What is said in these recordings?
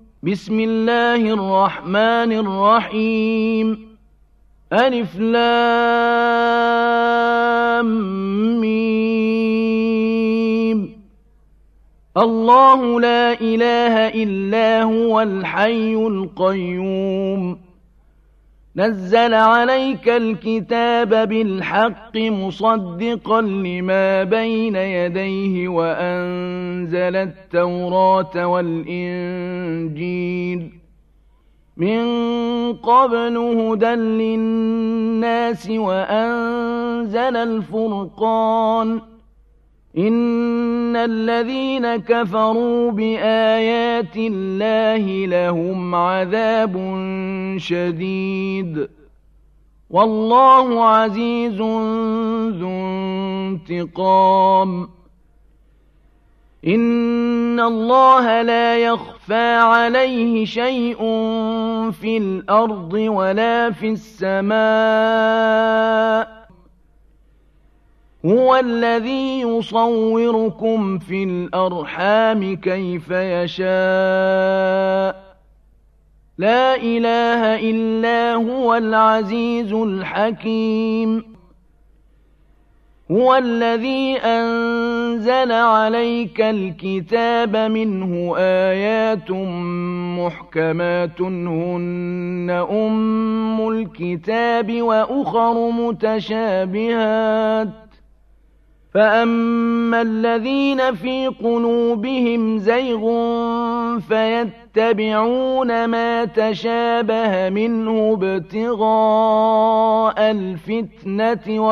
بسم الله الرحمن الرحيم ألف لام ميم الله لا إله إلا هو الحي القيوم نزل عليك الكتاب بالحق مصدقا لما بين يديه وأنزل التوراة والإنجيل من قبل هدى للناس وأنزل الفرقان إن الذين كفروا بآيات الله لهم عذاب شديد والله عزيز ذو انتقام إن الله لا يخفى عليه شيء في الأرض ولا في السماء هو الذي يصوركم في الأرحام كيف يشاء لا إله إلا هو العزيز الحكيم هو الذي أنزل عليك الكتاب منه آيات محكمات هن أم الكتاب وأخر متشابهات فأما الذين في قلوبهم زيغ فيتبعون ما تشابه منه ابتغاء الفتنة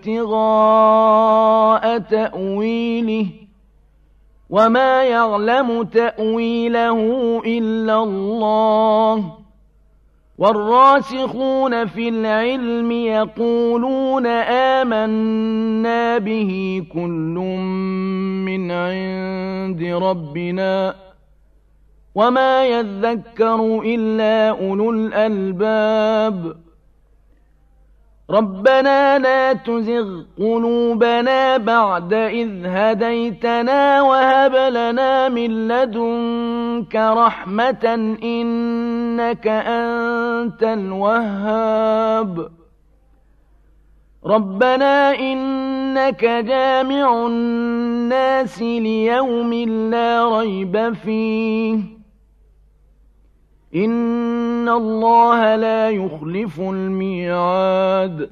وابتغاء تأويله وما يعلم تأويله إلا الله والراسخون في العلم يقولون آمنا به كل من عند ربنا وما يذكر إلا أولو الألباب ربنا لا تزغ قلوبنا بعد إذ هديتنا وهب لنا من لدنك رحمة إنك أنت الوهاب ربنا إنك جامع الناس ليوم لا ريب فيه إن الله لا يخلف الميعاد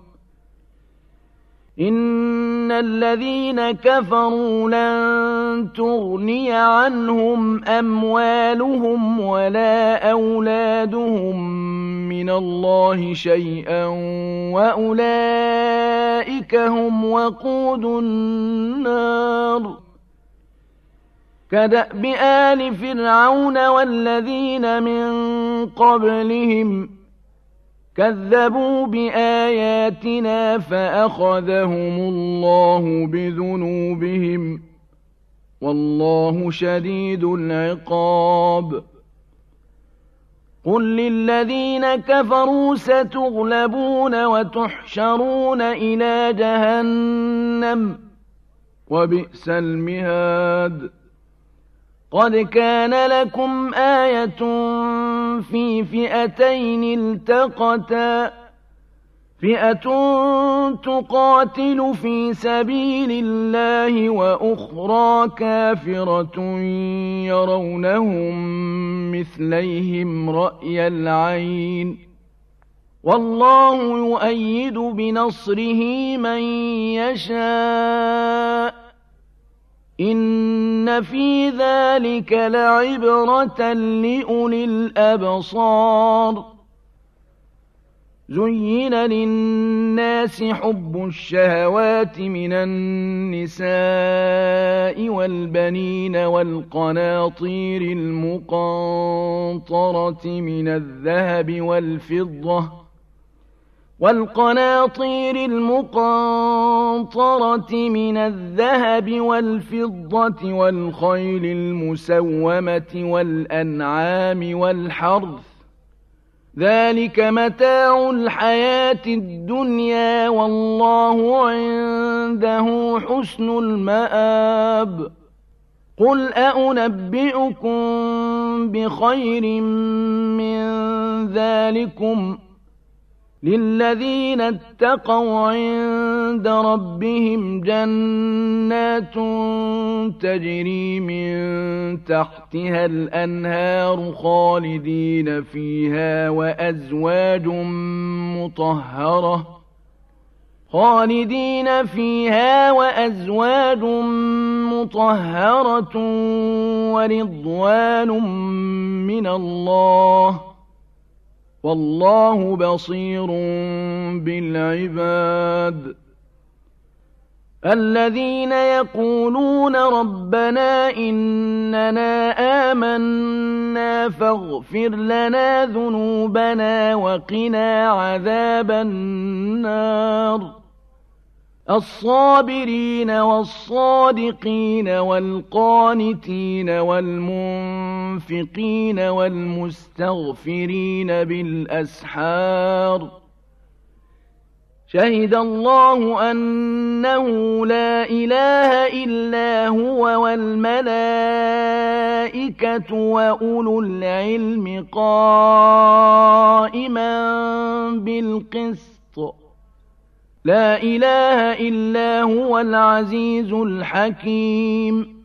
إن الذين كفروا لن تغني عنهم أموالهم ولا أولادهم من الله شيئا وأولئك هم وقود النار كدأب آل فرعون والذين من قبلهم كذبوا بآياتنا فأخذهم الله بذنوبهم والله شديد العقاب قل للذين كفروا ستغلبون وتحشرون إلى جهنم وبئس المهاد قد كان لكم آية في فئتين التقتا فئة تقاتل في سبيل الله وأخرى كافرة يرونهم مثليهم رأي العين والله يؤيد بنصره من يشاء إن في ذلك لعبرة لأولي الأبصار زين للناس حب الشهوات من النساء والبنين والقناطير المقنطرة من الذهب والفضة والخيل المسومة والأنعام والحرث ذلك متاع الحياة الدنيا والله عنده حسن المآب قل أأنبئكم بخير من ذلكم للذين اتقوا عند ربهم جنات تجري من تحتها الأنهار خالدين فيها وأزواج مطهرة ورضوان من الله والله بصير بالعباد الذين يقولون ربنا إننا آمنا فاغفر لنا ذنوبنا وقنا عذاب النار الصابرين والصادقين والقانتين والمنفقين والمستغفرين بالأسحار شهد الله أنه لا إله إلا هو والملائكة وأولو العلم قائما بالقسط لا إله إلا هو العزيز الحكيم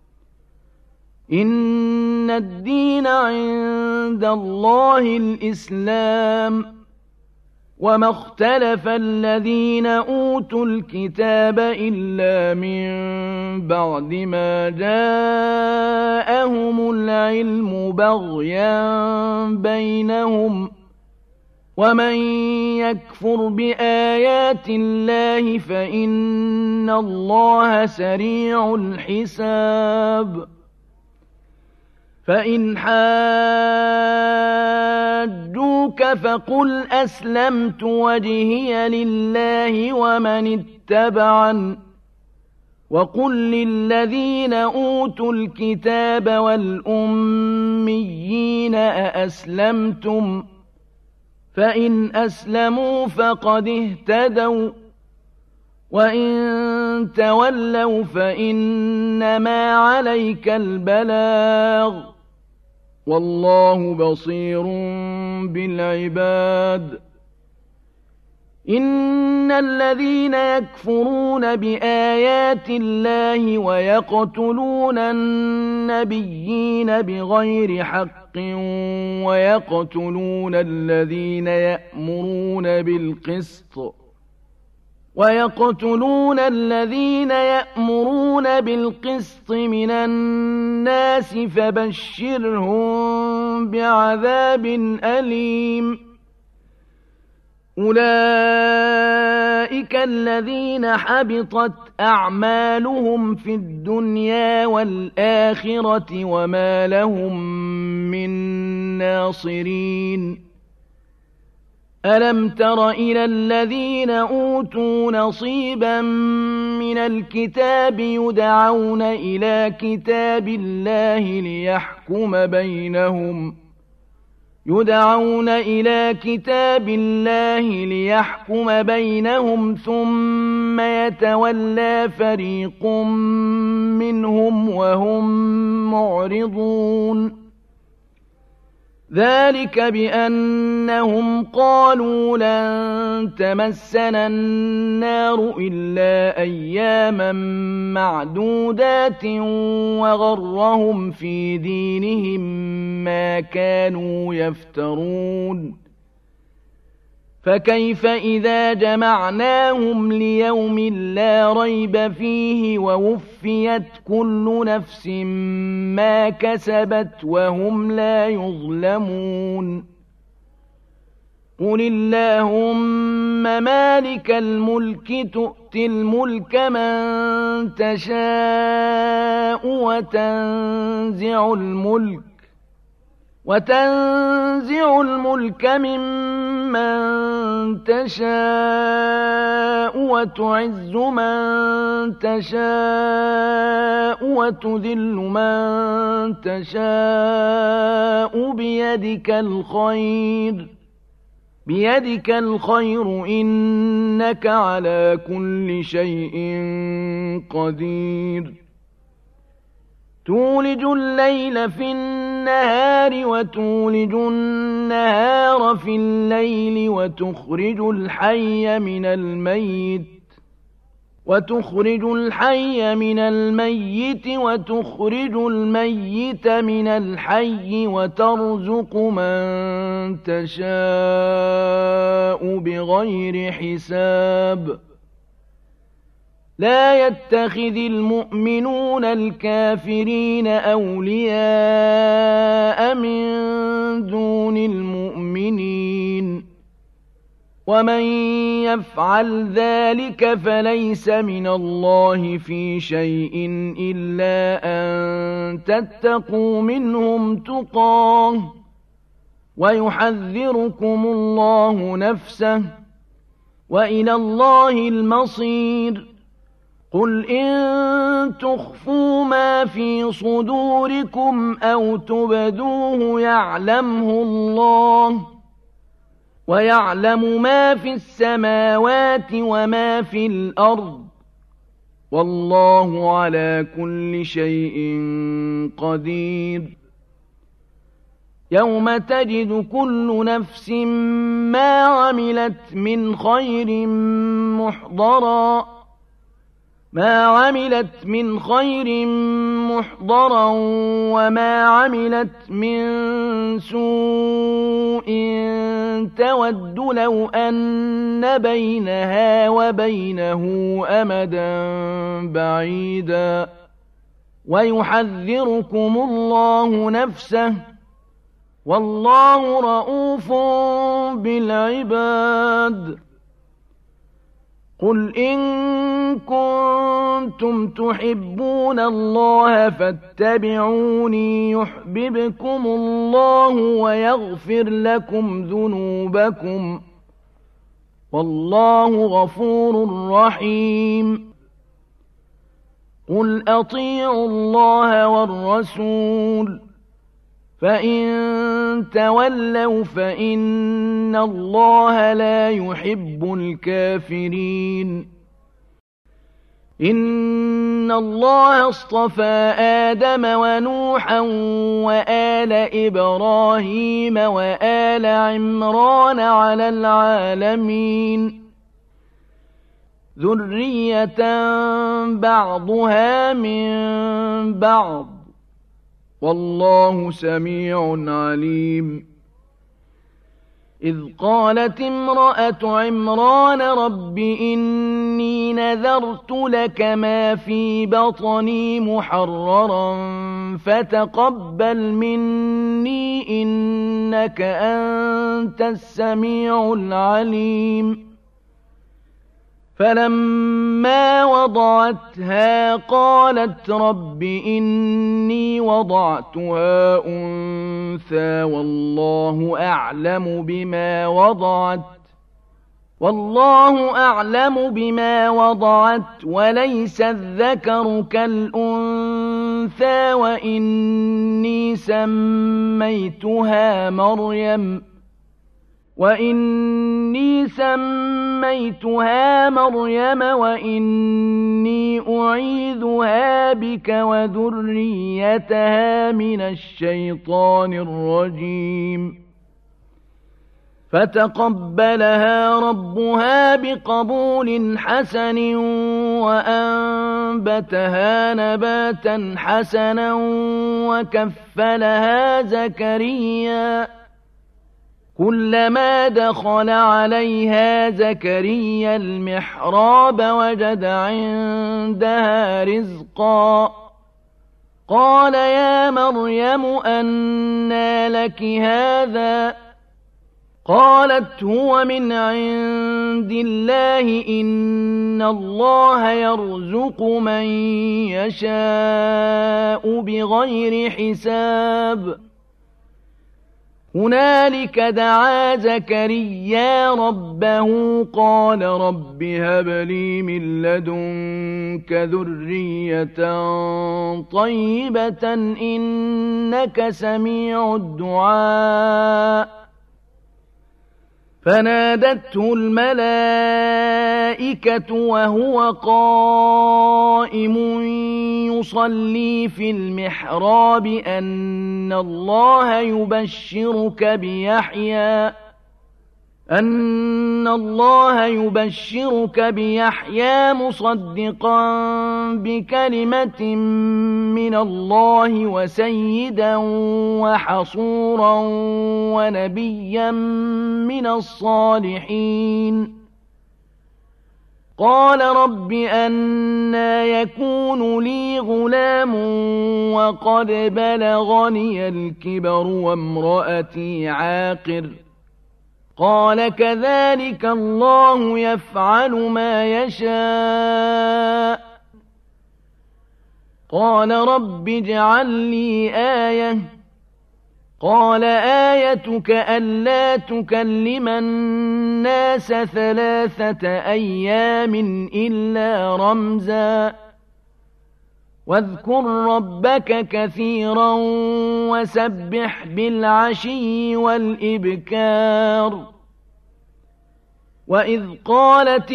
إن الدين عند الله الإسلام وما اختلف الذين أوتوا الكتاب إلا من بعد ما جاءهم العلم بغيا بينهم ومن يكفر بآيات الله فإن الله سريع الحساب فإن حاجوك فقل أسلمت وجهي لله ومن اتبعن وقل للذين أوتوا الكتاب والأميين أأسلمتم فإن أسلموا فقد اهتدوا وإن تولوا فإنما عليك البلاغ والله بصير بالعباد إن الذين يكفرون بآيات الله ويقتلون النبيين بغير حق ويقتلون الذين يأمرون بالقسط من الناس فبشرهم بعذاب أليم أولئك الذين حبطت أعمالهم في الدنيا والآخرة وما لهم من ناصرين ألم تر إلى الذين أوتوا نصيبا من الكتاب يدعون إلى كتاب الله ليحكم بينهم ثم يتولى فريق منهم وهم معرضون ذلك بأنهم قالوا لن تمسنا النار إلا أياما معدودات وغرهم في دينهم ما كانوا يفترون فكيف إذا جمعناهم ليوم لا ريب فيه ووفيت كل نفس ما كسبت وهم لا يظلمون قل اللهم مالك الملك تؤتي الملك من تشاء وتنزع الملك ممن تشاء وتعز من تشاء وتذل من تشاء بيدك الخير إنك على كل شيء قدير تولج الليل في النهار وتولج النهار في الليل وتخرج الحي من الميت وتخرج الميت من الحي وترزق من تشاء بغير حساب لا يتخذ المؤمنون الكافرين أولياء من دون المؤمنين ومن يفعل ذلك فليس من الله في شيء إلا أن تتقوا منهم تقاه ويحذركم الله نفسه وإلى الله المصير قل إن تخفوا ما في صدوركم أو تبدوه يعلمه الله ويعلم ما في السماوات وما في الأرض والله على كل شيء قدير يوم تجد كل نفس ما عملت من خير محضرا وما عملت من سوء تود لو أن بينها وبينه أمدا بعيدا ويحذركم الله نفسه والله رءوف بالعباد قل إن كنتم تحبون الله فاتبعوني يحببكم الله ويغفر لكم ذنوبكم والله غفور رحيم قل أطيعوا الله والرسول فإن تولوا فإن الله لا يحب الكافرين إن الله اصطفى آدم ونوحا وآل إبراهيم وآل عمران على العالمين ذرية بعضها من بعض والله سميع عليم إذ قالت امرأة عمران رب إني نذرت لك ما في بطني محررا فتقبل مني إنك أنت السميع العليم فلما وضعتها قالت رب إني وضعتها أنثى والله أعلم بما وضعت وليس الذكر كالأنثى وإني سميتها مريم وإني أعيذها بك وذريتها من الشيطان الرجيم فتقبلها ربها بقبول حسن وأنبتها نباتا حسنا وكفلها زكريا كلما دخل عليها زكريا المحراب وجد عندها رزقا قال يا مريم أنى لك هذا قالت هو من عند الله إن الله يرزق من يشاء بغير حساب هنالك دعا زكريا ربه قال رب هب لي من لدنك ذرية طيبة إنك سميع الدعاء فنادته الملائكة وهو قائم يصلي في المحراب أن الله يبشرك بيحيى مصدقا بكلمة من الله وسيدا وحصورا ونبيا من الصالحين قال رب أنى يكون لي غلام وقد بلغني الكبر وامرأتي عاقر قال كذلك الله يفعل ما يشاء قال رب اجعل لي آية قال آيتك ألا تكلم الناس 3 أيام إلا رمزا واذكر ربك كثيرا وسبح بالعشي والإبكار وإذ قالت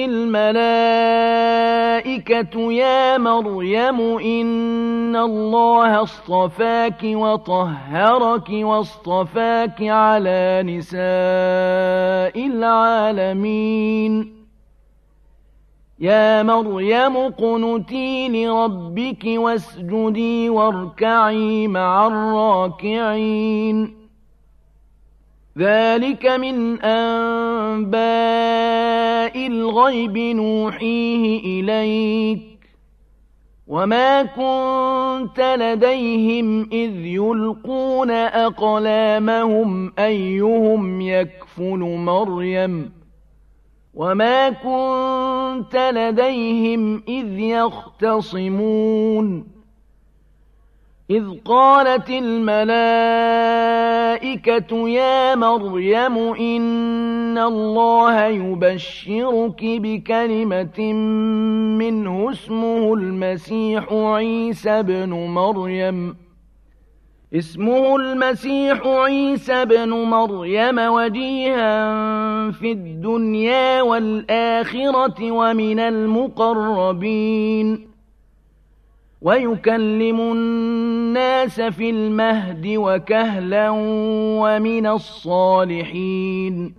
الملائكة يا مريم إن الله اصطفاك وطهرك واصطفاك على نساء العالمين يا مريم اقنتي لربك واسجدي واركعي مع الراكعين ذلك من أنباء الغيب نوحيه إليك وما كنت لديهم إذ يلقون أقلامهم أيهم يكفل مريم وما كنت لديهم إذ يختصمون إذ قالت الملائكة يا مريم إن الله يبشرك بكلمة منه اسمه المسيح عيسى بن مريم وجيها في الدنيا والآخرة ومن المقربين ويكلم الناس في المهد وكهلا ومن الصالحين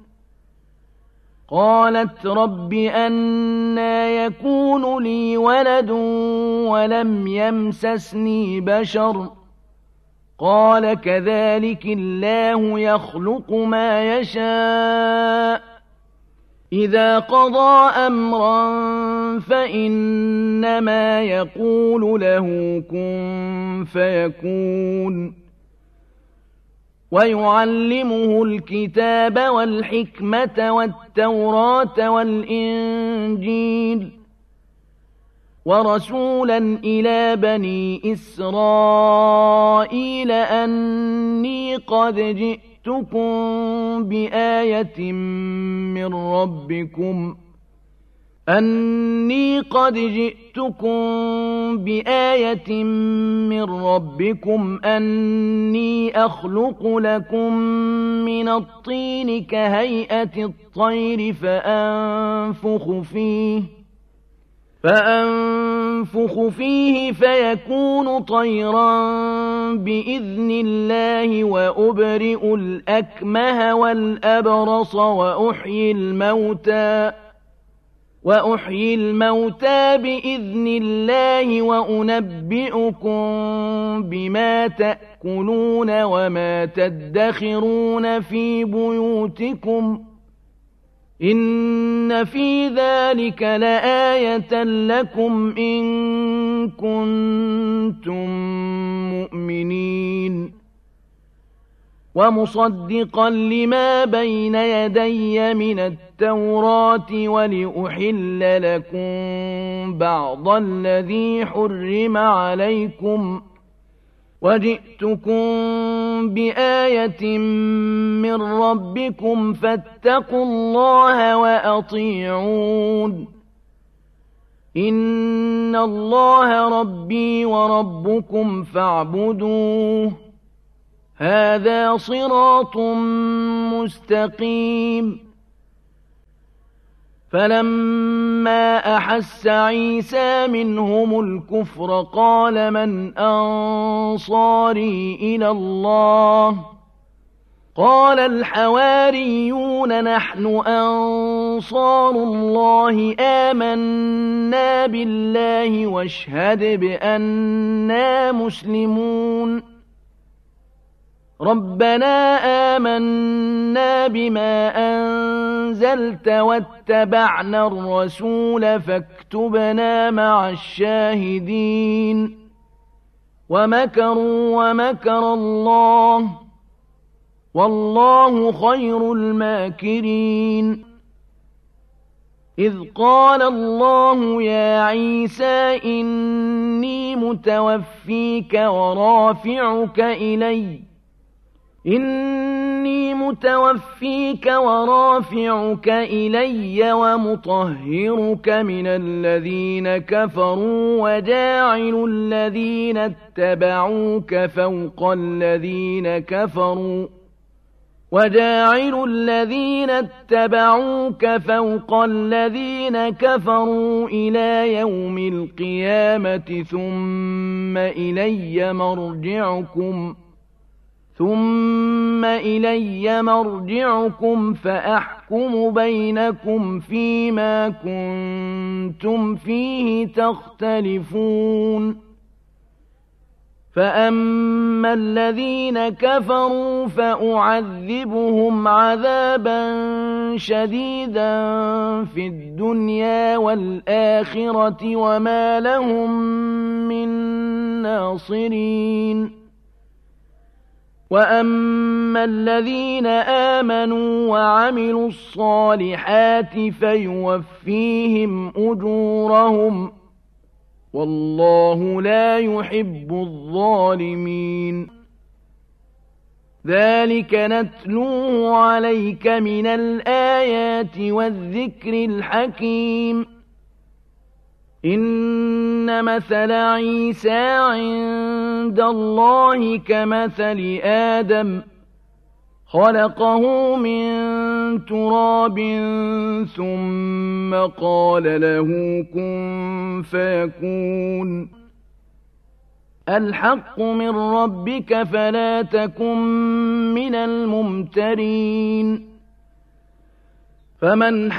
قالت رب أنى يكون لي ولد ولم يمسسني بشر قال كذلك الله يخلق ما يشاء إذا قضى أمرا فإنما يقول له كن فيكون ويعلمه الكتاب والحكمة والتوراة والإنجيل ورسولا إلى بني إسرائيل أني قد جئتكم بآية من ربكم أني أخلق لكم من الطين كهيئة الطير فأنفخ فيه فيكون طيرا بإذن الله وأبرئ الأكمه والأبرص وأحيي الموتى بإذن الله وأنبئكم بما تأكلون وما تدخرون في بيوتكم إن في ذلك لآية لكم إن كنتم مؤمنين ومصدقا لما بين يدي من التوراة ولأحل لكم بعض الذي حرم عليكم وجئتكم بآية من ربكم فاتقوا الله وأطيعون إن الله ربي وربكم فاعبدوه هذا صراط مستقيم فلما أحس عيسى منهم الكفر قال من أنصاري إلى الله قال الحواريون نحن أنصار الله آمنا بالله واشهد بأننا مسلمون ربنا آمنا بما أنزلت واتبعنا الرسول فاكتبنا مع الشاهدين ومكروا ومكر الله والله خير الماكرين إذ قال الله يا عيسى إني متوفيك إلي ومطهرك من الذين كفروا وجاعل الذين اتبعوك فوق الذين كفروا إلى يوم القيامة ثم إلي مرجعكم فأحكم بينكم فيما كنتم فيه تختلفون فأما الذين كفروا فأعذبهم عذابا شديدا في الدنيا والآخرة وما لهم من ناصرين وأما الذين آمنوا وعملوا الصالحات فيوفيهم أجورهم والله لا يحب الظالمين ذلك نتلوه عليك من الآيات والذكر الحكيم إن مثل عيسى عند الله كمثل آدم خلقه من تراب ثم قال له كن فيكون الحق من ربك فلا تكن من الممترين فمن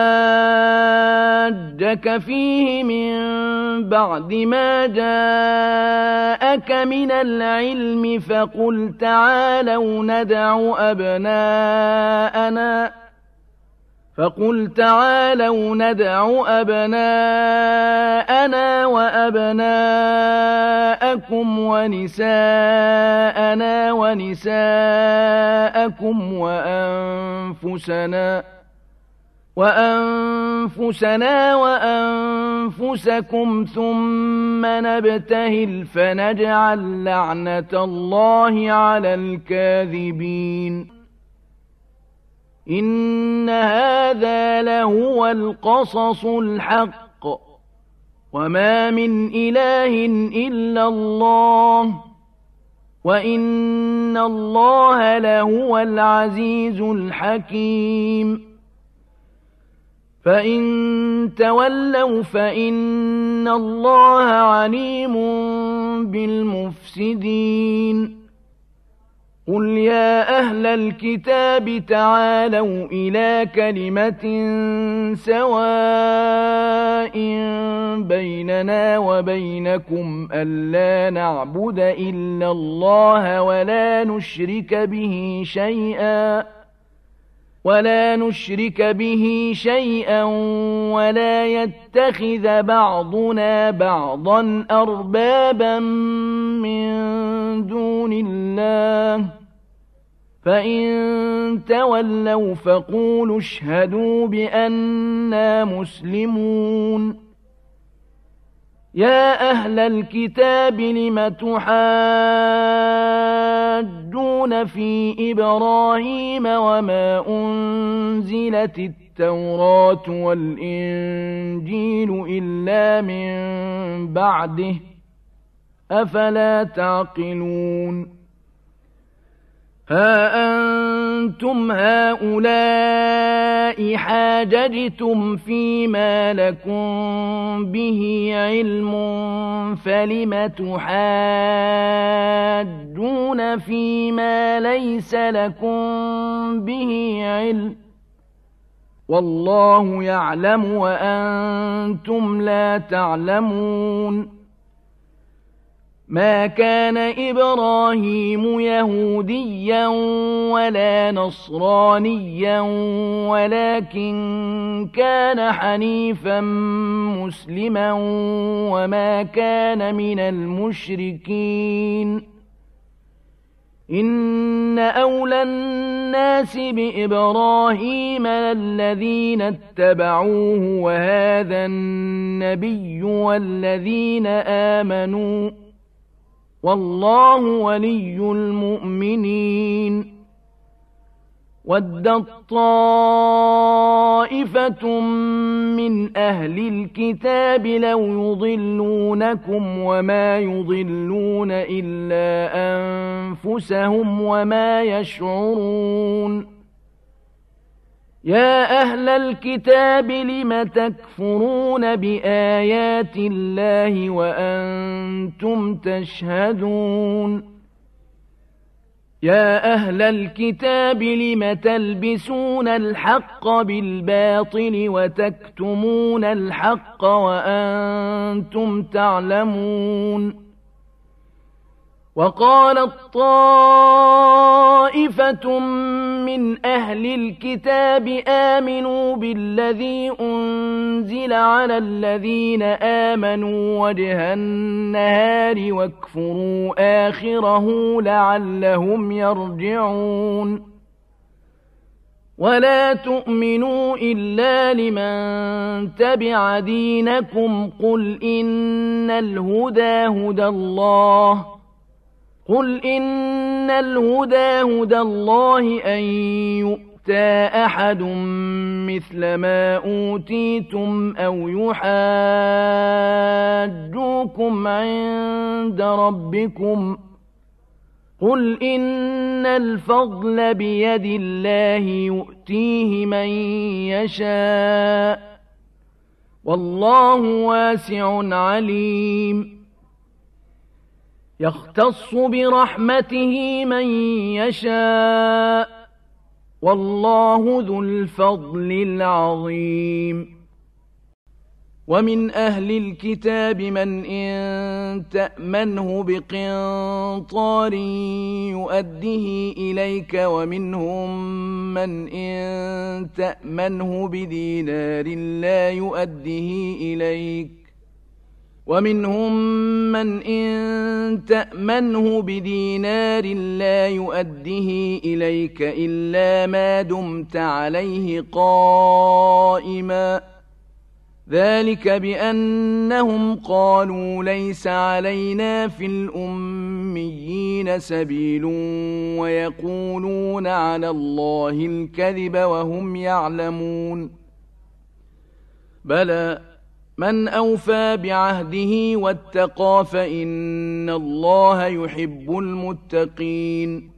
حاجك فيه من بعد ما جاءك من العلم فقل تعالوا ندع أبناءنا وأبناءكم ونساءنا ونساءكم وأنفسنا وأنفسكم ثم نبتهل فنجعل لعنة الله على الكاذبين إن هذا لهو القصص الحق وما من إله إلا الله وإن الله لهو العزيز الحكيم فإن تولوا فإن الله عليم بالمفسدين قل يا أهل الكتاب تعالوا إلى كلمة سواء بيننا وبينكم ألا نعبد إلا الله ولا نشرك به شيئا ولا يتخذ بعضنا بعضا أربابا من دون الله فإن تولوا فقولوا اشهدوا بأننا مسلمون يا أهل الكتاب لم تحاجون في إبراهيم وما أنزلت التوراة والإنجيل إلا من بعده أفلا تعقلون ها أنتم هؤلاء حاججتم فيما لكم به علم فلم تحاجون فيما ليس لكم به علم والله يعلم وأنتم لا تعلمون ما كان إبراهيم يهوديا ولا نصرانيا ولكن كان حنيفا مسلما وما كان من المشركين إن أولى الناس بإبراهيم الذين اتبعوه وهذا النبي والذين آمنوا والله ولي المؤمنين ودت طائفة من أهل الكتاب لو يضلونكم وما يضلون إلا أنفسهم وما يشعرون يا أهل الكتاب لم تكفرون بآيات الله وأنتم تشهدون يا أهل الكتاب لم تلبسون الحق بالباطل وتكتمون الحق وأنتم تعلمون وقالت طائفة من أهل الكتاب آمنوا بالذي أنزل على الذين آمنوا وجه النهار واكفروا آخره لعلهم يرجعون ولا تؤمنوا إلا لمن تبع دينكم قل إن الهدى هدى الله أن يؤتى أحد مثل ما أوتيتم أو يحاجوكم عند ربكم قل إن الفضل بيد الله يؤتيه من يشاء والله واسع عليم يختص برحمته من يشاء والله ذو الفضل العظيم ومن أهل الكتاب من إن تأمنه بقنطار يؤده إليك ومنهم من إن تأمنه بدينار لا يؤده إليك ومنهم من إن تأمنه بدينار لا يؤده إليك إلا ما دمت عليه قائما ذلك بأنهم قالوا ليس علينا في الأميين سبيل ويقولون على الله الكذب وهم يعلمون بلى من أوفى بعهده واتقى فإن الله يحب المتقين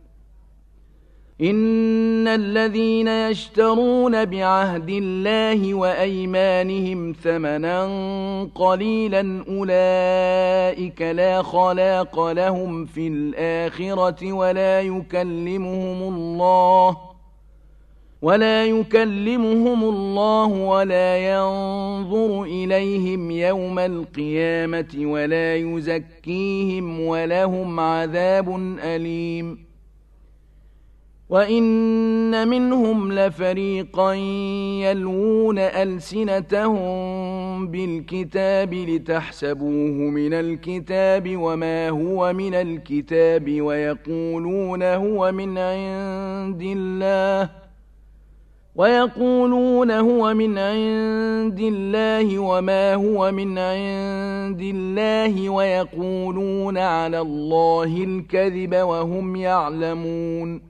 إن الذين يشترون بعهد الله وأيمانهم ثمنا قليلا أولئك لا خلاق لهم في الآخرة ولا يكلمهم الله ولا ينظر إليهم يوم القيامة ولا يزكيهم ولهم عذاب أليم وإن منهم لفريقا يلوون ألسنتهم بالكتاب لتحسبوه من الكتاب وما هو من الكتاب ويقولون هو من عند الله وما هو من عند الله ويقولون على الله الكذب وهم يعلمون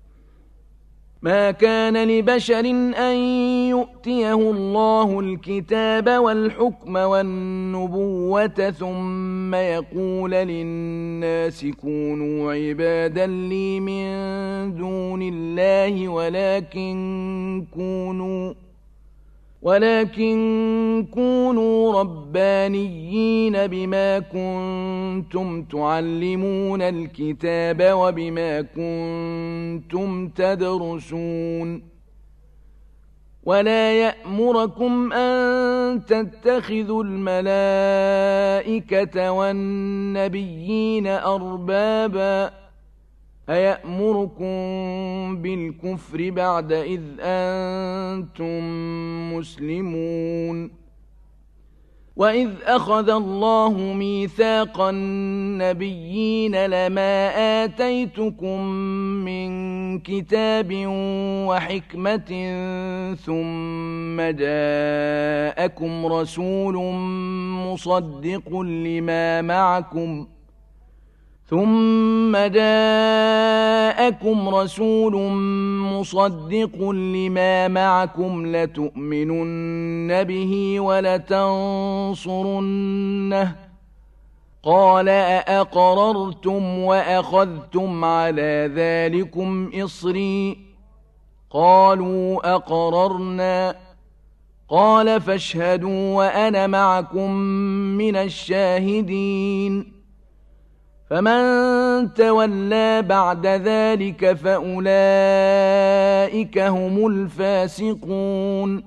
ما كان لبشر أن يؤتيه الله الكتاب والحكم والنبوة ثم يقول للناس كونوا عبادا لي من دون الله الله ولكن كونوا ربانيين بما كنتم تعلمون الكتاب وبما كنتم تدرسون ولا يأمركم أن تتخذوا الملائكة والنبيين أربابا أيأمركم بالكفر بعد إذ أنتم مسلمون وإذ أخذ الله ميثاق النبيين لما آتيتكم من كتاب وحكمة ثم جاءكم رسول مصدق لما معكم لتؤمنن به ولتنصرنه قال أأقررتم وأخذتم على ذلكم إصري قالوا أقررنا قال فاشهدوا وأنا معكم من الشاهدين فمن تولى بعد ذلك فأولئك هم الفاسقون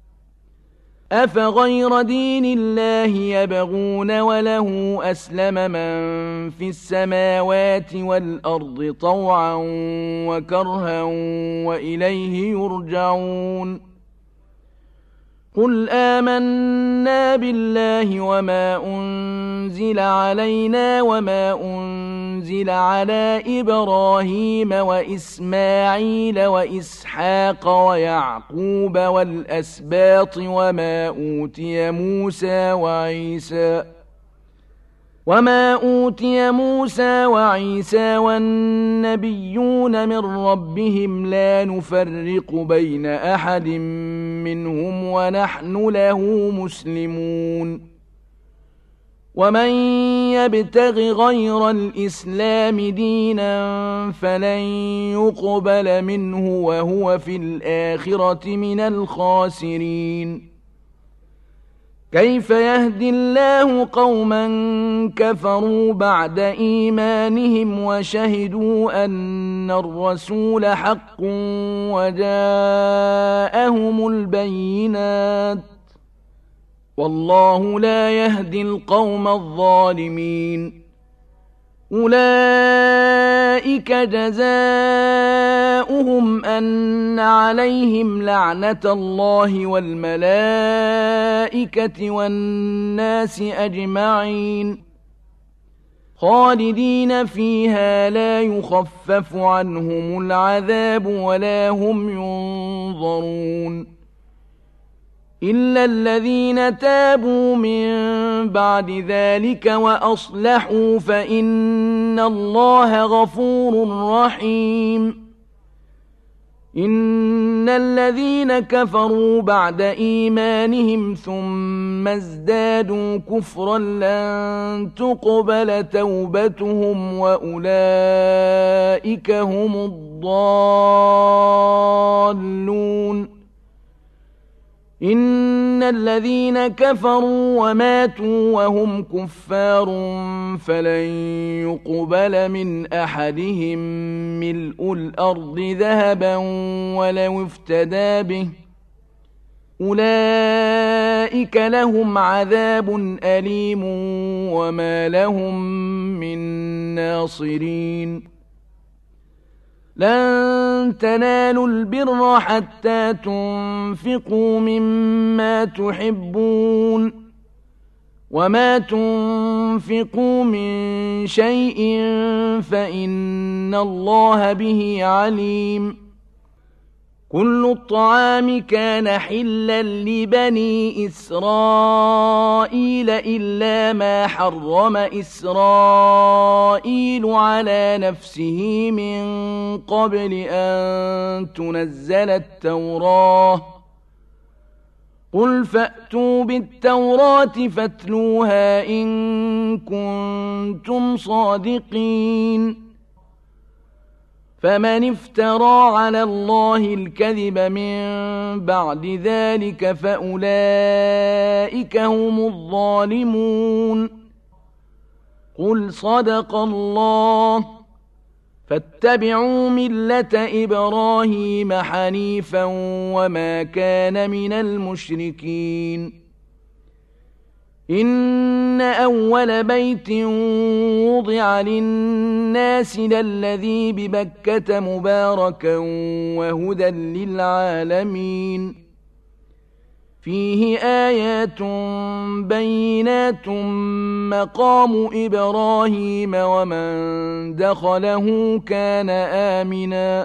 أفغير دين الله يبغون وله أسلم من في السماوات والأرض طوعا وكرها وإليه يرجعون قل آمنا بالله وما أنزل علينا وما أنزل على إبراهيم وإسماعيل وإسحاق ويعقوب والأسباط وما أوتي موسى وعيسى والنبيون من ربهم لا نفرق بين أحد منهم ونحن له مسلمون ومن يبتغ غير الإسلام دينا فلن يقبل منه وهو في الآخرة من الخاسرين كيف يهدي الله قوما كفروا بعد إيمانهم وشهدوا أن الرسول حق وجاءهم البينات والله لا يهدي القوم الظالمين أولئك جزاؤهم أن عليهم لعنة الله والملائكة والناس أجمعين خالدين فيها لا يخفف عنهم العذاب ولا هم ينظرون إلا الذين تابوا من بعد ذلك وأصلحوا فإن الله غفور رحيم إن الذين كفروا بعد إيمانهم ثم ازدادوا كفرا لن تقبل توبتهم وأولئك هم الضالون إن الذين كفروا وماتوا وهم كفار فلن يقبل من أحدهم ملء الأرض ذهبا ولو افتدى به أولئك لهم عذاب أليم وما لهم من ناصرين لن تنالوا البر حتى تنفقوا مما تحبون وما تنفقوا من شيء فإن الله به عليم كل الطعام كان حلا لبني إسرائيل إلا ما حرم إسرائيل على نفسه من قبل أن تنزل التوراة قل فأتوا بالتوراة فاتلوها إن كنتم صادقين فمن افترى على الله الكذب من بعد ذلك فأولئك هم الظالمون. قل صدق الله. فاتبعوا ملة إبراهيم حنيفا وما كان من المشركين. إن أول بيت وضع للناس للذي ببكة مباركا وهدى للعالمين. فيه آيات بينات مقام إبراهيم ومن دخله كان آمنا.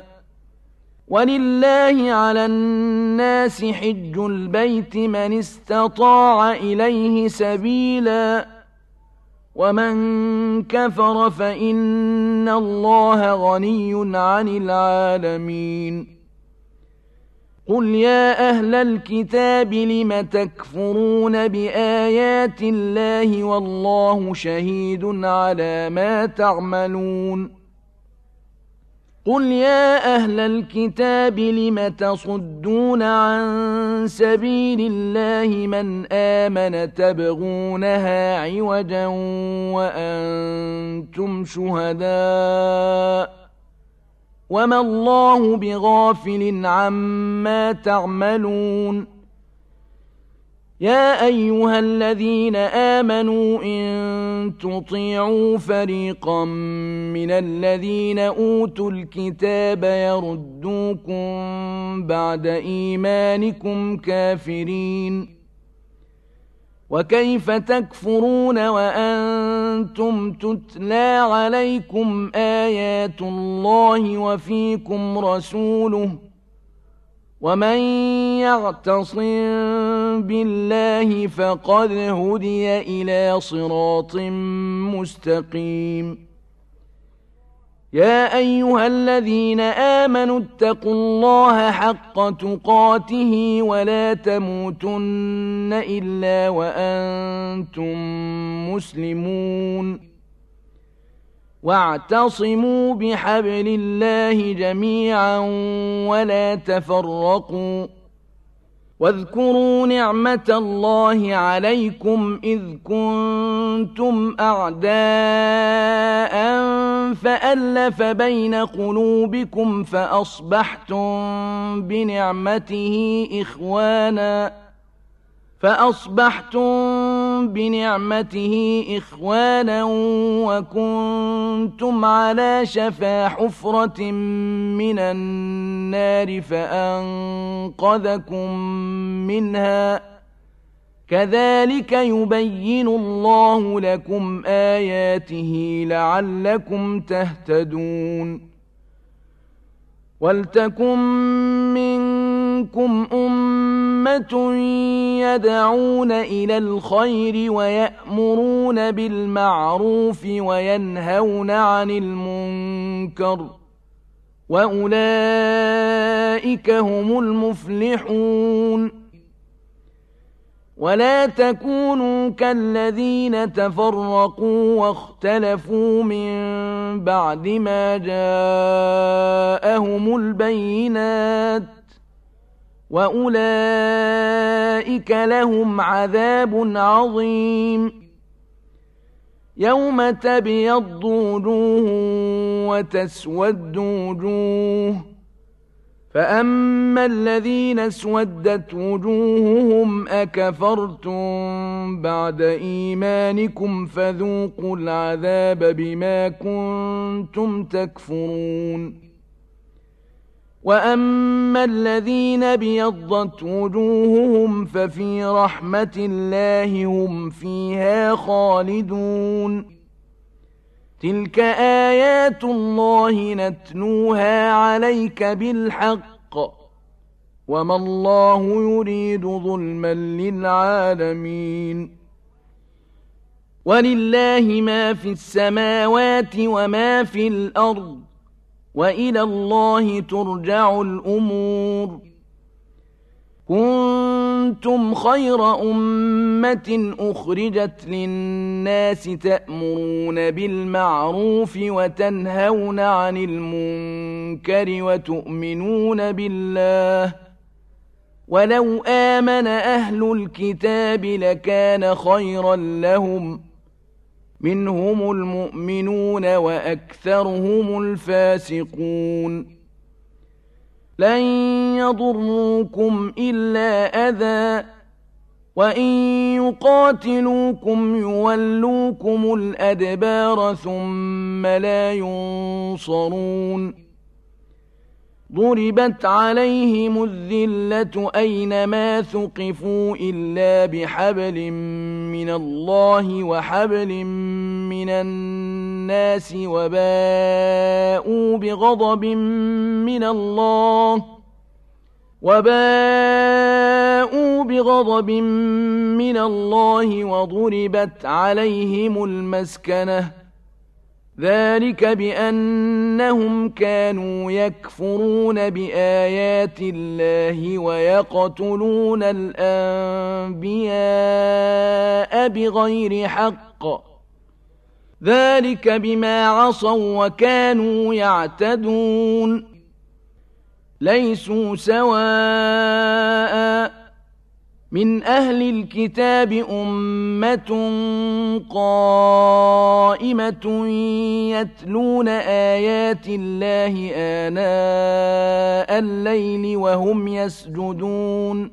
ولله على الناس حج البيت من استطاع إليه سبيلا ومن كفر فإن الله غني عن العالمين. قل يا أهل الكتاب لم تكفرون بآيات الله والله شهيد على ما تعملون. قل يا أهل الكتاب لم تصدون عن سبيل الله من آمن تبغونها عوجا وأنتم شهداء وما الله بغافل عما تعملون. يا أيها الذين آمنوا إن تطيعوا فريقا من الذين أوتوا الكتاب يردوكم بعد إيمانكم كافرين. وكيف تكفرون وأنتم تتلى عليكم آيات الله وفيكم رسوله ومن يعتصم بالله فقد هدي إلى صراط مستقيم. يا أيها الذين آمنوا اتقوا الله حق تقاته ولا تموتن إلا وأنتم مسلمون. واعتصموا بحبل الله جميعا ولا تفرقوا. واذكروا نعمة الله عليكم إذ كنتم أعداء فألف بين قلوبكم فأصبحتم بنعمته إخوانا وكنتم على شفا حفرة من النار فأنقذكم منها. كذلك يبين الله لكم آياته لعلكم تهتدون. ولتكن منكم أمة يدعون إلى الخير ويأمرون بالمعروف وينهون عن المنكر وأولئك هم المفلحون. ولا تكونوا كالذين تفرقوا واختلفوا من بعد ما جاءهم البينات وأولئك لهم عذاب عظيم. يوم تبيض وجوه وتسود وجوه فأما الذين اسودت وجوههم أكفرتم بعد إيمانكم فذوقوا العذاب بما كنتم تكفرون. وأما الذين ابيضت وجوههم ففي رحمة الله هم فيها خالدون. تلك آيات الله نتلوها عليك بالحق وما الله يريد ظلما للعالمين. ولله ما في السماوات وما في الأرض وإلى الله ترجع الأمور. كنتم خير أمة أخرجت للناس تأمرون بالمعروف وتنهون عن المنكر وتؤمنون بالله ولو آمن أهل الكتاب لكان خيرا لهم منهم المؤمنون وأكثرهم الفاسقون لن يضروكم إلا أذى وإن يقاتلوكم يولوكم الأدبار ثم لا ينصرون ضربت عليهم الذلة أينما ثقفوا إلا بحبل من الله وحبل من الناس وباءوا بغضب من الله وضربت عليهم المسكنة ذلك بأنهم كانوا يكفرون بآيات الله ويقتلون الأنبياء بغير حق ذلك بما عصوا وكانوا يعتدون ليسوا سواء من أهل الكتاب أمة قائمة يتلون آيات الله آناء الليل وهم يسجدون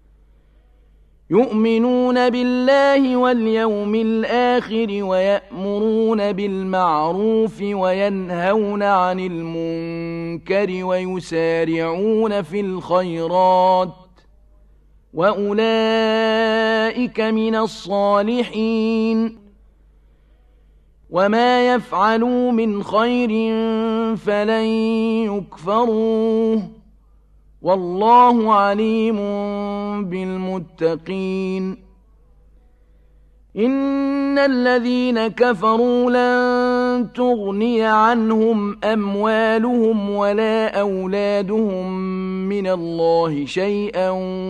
يؤمنون بالله واليوم الآخر ويأمرون بالمعروف وينهون عن المنكر ويسارعون في الخيرات وأولئك من الصالحين وما يفعلوا من خير فلن يكفروه والله عليم بالمتقين إن الذين كفروا لن تغني عنهم أموالهم ولا أولادهم من الله شيئا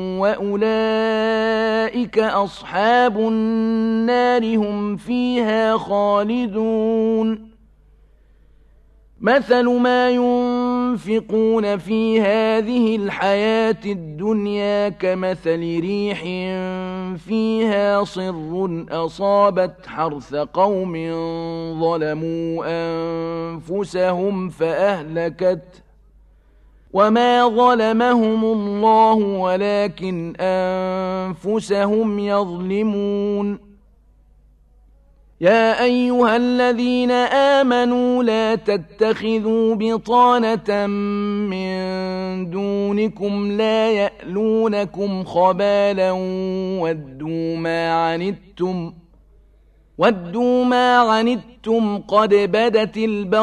وأولئك أصحاب النار هم فيها خالدون مثل ما ينفقون في هذه الحياة الدنيا كمثل ريح فيها صر أصابت حرث قوم ظلموا أنفسهم فأهلكت وما ظلمهم الله ولكن أنفسهم يظلمون يا أيها الذين آمنوا لا تتخذوا بطانة من دونكم لا يألونكم خبالا ودوا ما عنتم قد بدت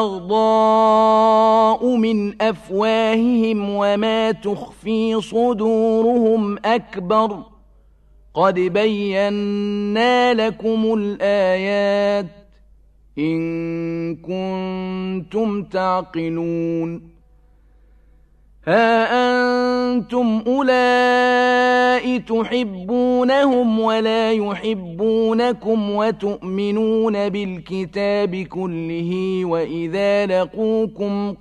البغضاء من أفواههم وما تخفي صدورهم أكبر قد بينا لكم الآيات إن كنتم تعقلون ها أنتم أولئك تحبونهم ولا يحبونكم وتؤمنون بالكتاب كله وإذا لقوكم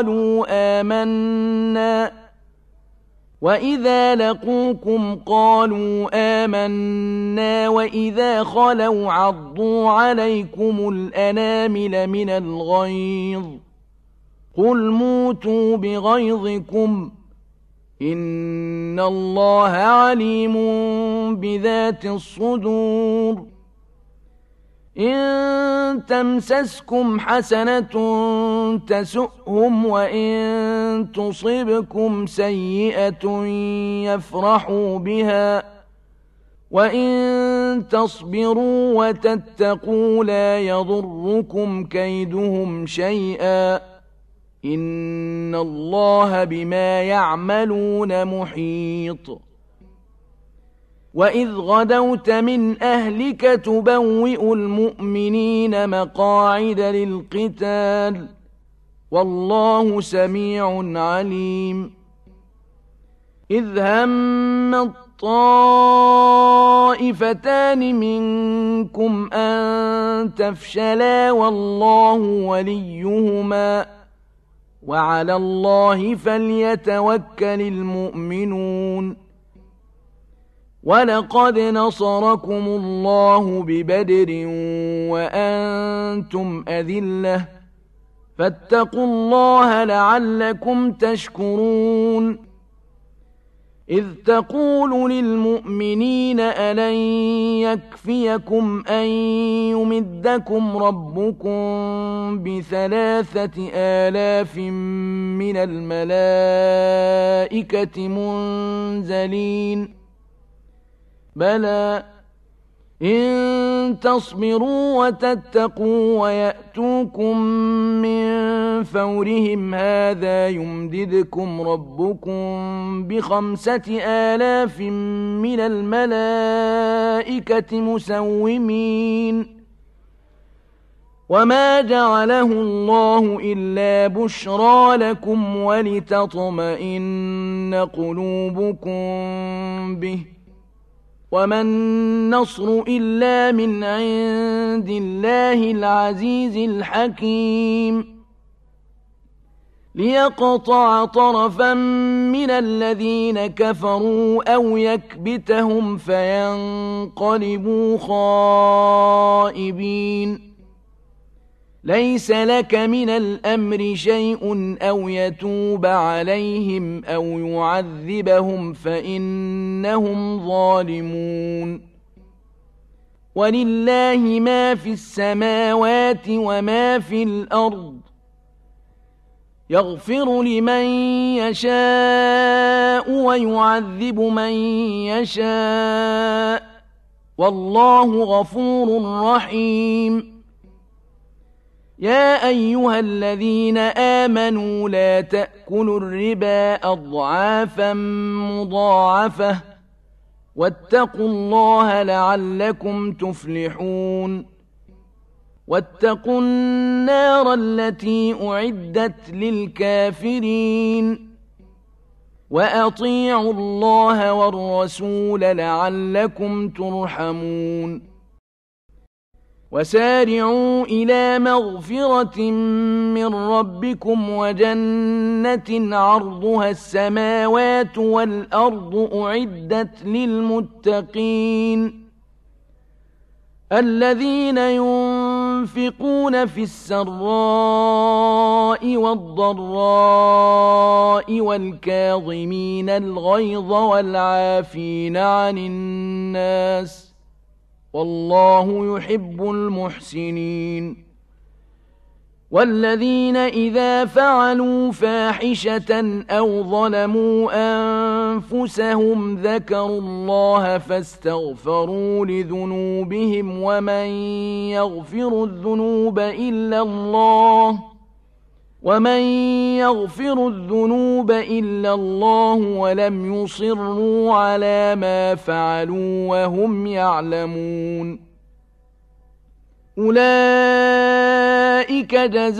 قالوا آمنا وإذا خلوا عضوا عليكم الأنامل من الغيظ قل موتوا بغيظكم إن الله عليم بذات الصدور إن تمسسكم حسنة تسؤهم وإن تصبكم سيئة يفرحوا بها وإن تصبروا وتتقوا لا يضركم كيدهم شيئا إن الله بما يعملون محيط وإذ غدوت من أهلك تبوئ المؤمنين مقاعد للقتال والله سميع عليم إذ همت الطائفتان منكم أن تفشلا والله وليهما وعلى الله فليتوكل المؤمنون ولقد نصركم الله ببدر وأنتم أذلة فاتقوا الله لعلكم تشكرون إذ تقول للمؤمنين ألن يكفيكم أن يمدكم ربكم ب3,000 من الملائكة منزلين بلى إن تصبروا وتتقوا ويأتوكم من فورهم هذا يمددكم ربكم ب5,000 من الملائكة مسومين وما جعله الله إلا بشرى لكم ولتطمئن قلوبكم به وما النصر إلا من عند الله العزيز الحكيم ليقطع طرفا من الذين كفروا أو يكبتهم فينقلبوا خائبين ليس لك من الأمر شيء أو يتوب عليهم أو يعذبهم فإنهم ظالمون ولله ما في السماوات وما في الأرض يغفر لمن يشاء ويعذب من يشاء والله غفور رحيم يا أيها الذين آمنوا لا تأكلوا الربا أضعافا مضاعفة واتقوا الله لعلكم تفلحون واتقوا النار التي أعدت للكافرين وأطيعوا الله والرسول لعلكم ترحمون وسارعوا إلى مغفرة من ربكم وجنة عرضها السماوات والأرض أعدت للمتقين الذين ينفقون في السراء والضراء والكاظمين الغيظ والعافين عن الناس والله يحب المحسنين والذين إذا فعلوا فاحشة أو ظلموا أنفسهم ذكروا الله فاستغفروا لذنوبهم ومن يغفر الذنوب إلا الله ولم يصروا على ما فعلوا وهم يعلمون أولئك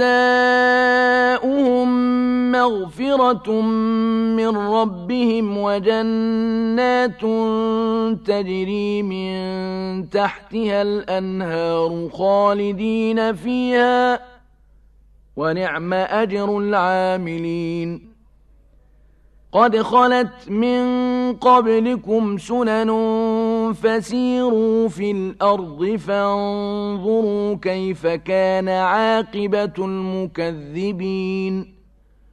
جزاؤهم مغفرة من ربهم وجنات تجري من تحتها الأنهار خالدين فيها ونعم أجر العاملين قد خلت من قبلكم سنن فسيروا في الأرض فانظروا كيف كان عاقبة المكذبين